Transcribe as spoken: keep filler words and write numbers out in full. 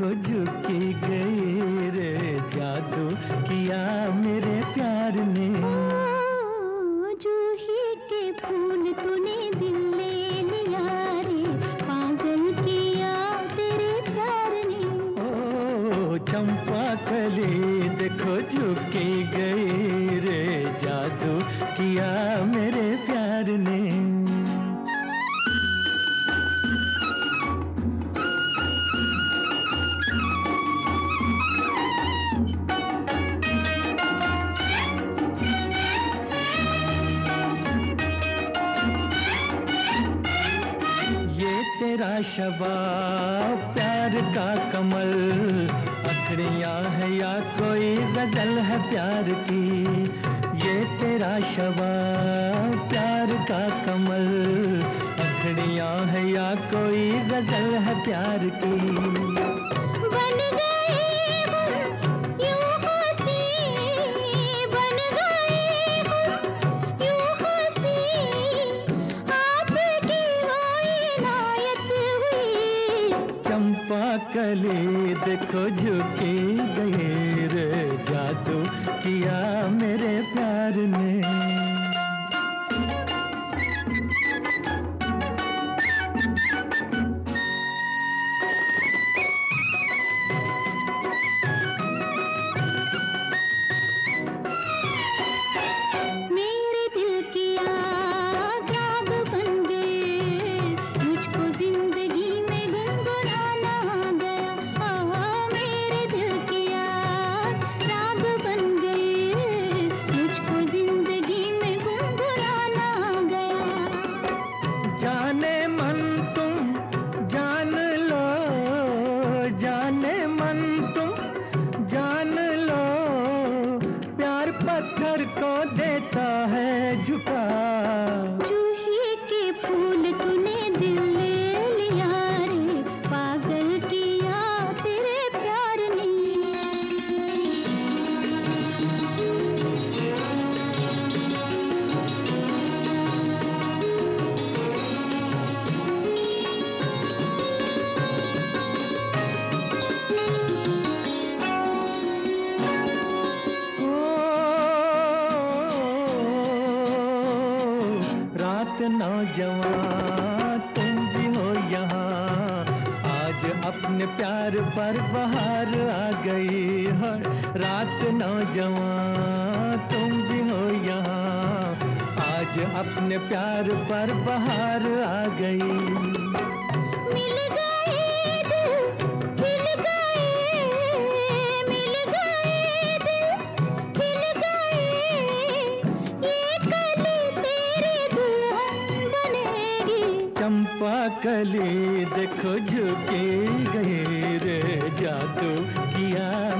देखो झुकी गई रे, जादू किया मेरे प्यार ने। ओ जूही के फूल तूने दिल ले लिया रे, पागल किया तेरे प्यार ने। ओ चंपा कली देखो झुकी गई रे, जादू किया मेरे प्यार ने। तेरा शबाब प्यार का कमल, अखड़ियाँ है या कोई गजल है प्यार की। ये तेरा शबाब प्यार का कमल, अखड़ियाँ है या कोई गजल है प्यार की। बन गए हम यूं हंसी, बन गए हम यूं हंसी, आपकी चंपा कली देखो झुकी गई रे, जादू किया मेरे प्यार ने। मेरे दिल की आग राग बन गए, मुझको जिंदगी में गुनगुनाना गया। आ, मेरे दिल की आग राग बन गए, मुझको जिंदगी में गुनगुनाना गया। जाने मन तुम जान लो, जाने मन तुम जान लो, प्यार पत्थर को देता है झुका। जूही के फूल तूने दिल ले लिया रे, पागल किया तेरे प्यार ने। रात नौजवान तुम भी हो यहाँ, आज अपने प्यार पर बहार आ गई है। रात नौजवान तुम भी हो यहाँ, आज अपने प्यार पर बहार आ गई। मिल गए दिल खिल गए, मिल गए दिल खिल गए, ये कली तेरी दुल्हन बनेगी। चंपा कली देखो झुकी गई रे, जादू किया